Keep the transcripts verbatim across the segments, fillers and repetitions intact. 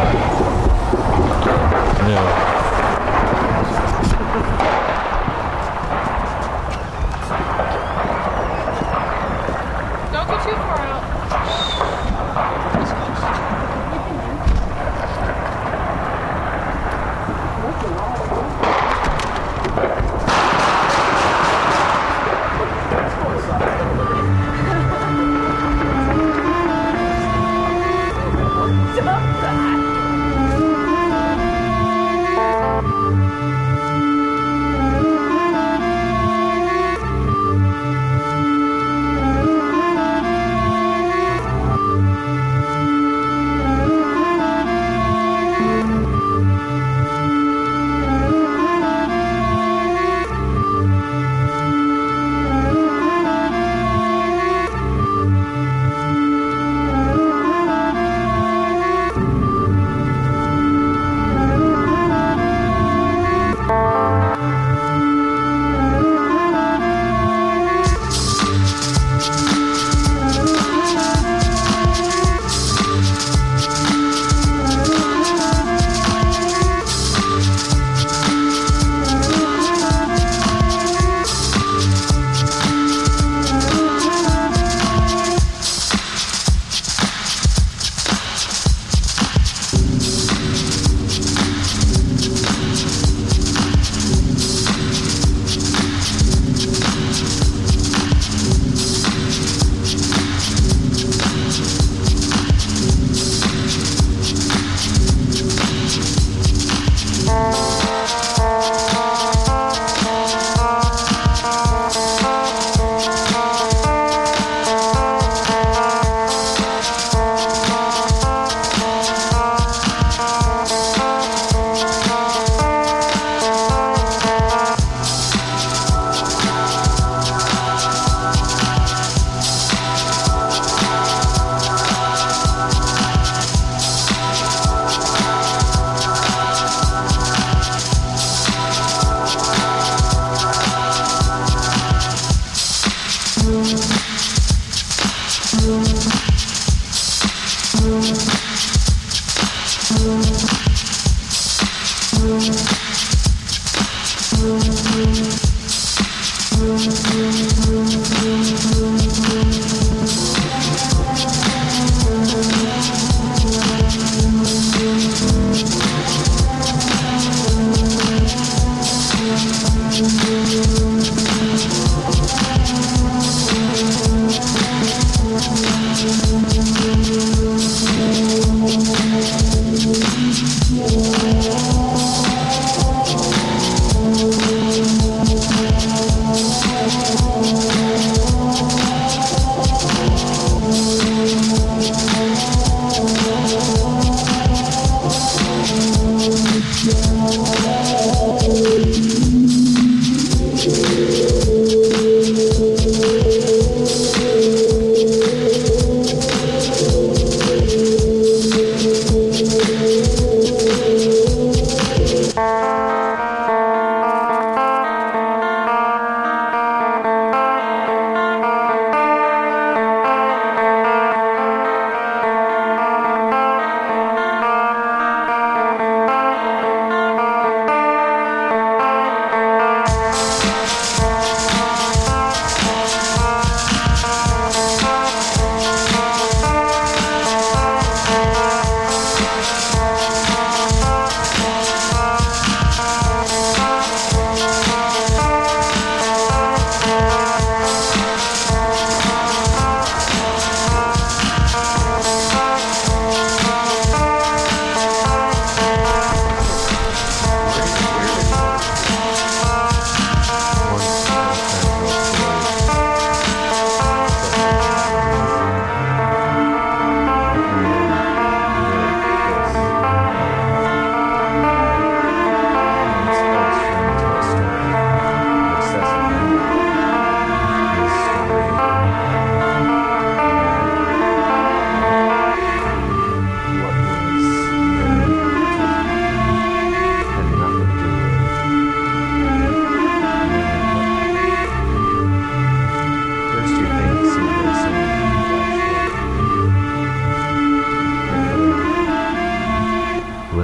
Yeah. Don't go too far out.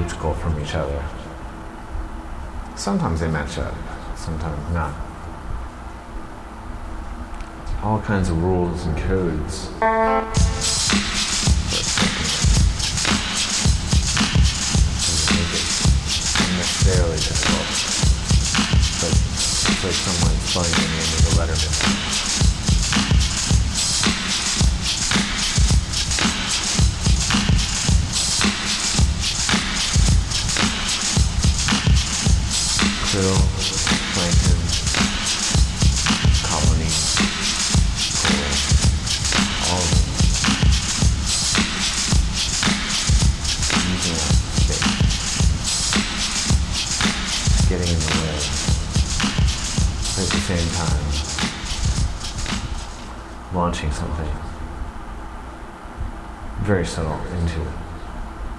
chronological from each other. Sometimes they match up, sometimes not. All kinds of rules and codes. Make it unnecessarily difficult. But it's like someone spelling the name with a letter missing. Krill, plankton, colony, coral, all of them. Using up space. Getting in the way. But at the same time, launching something very subtle into it.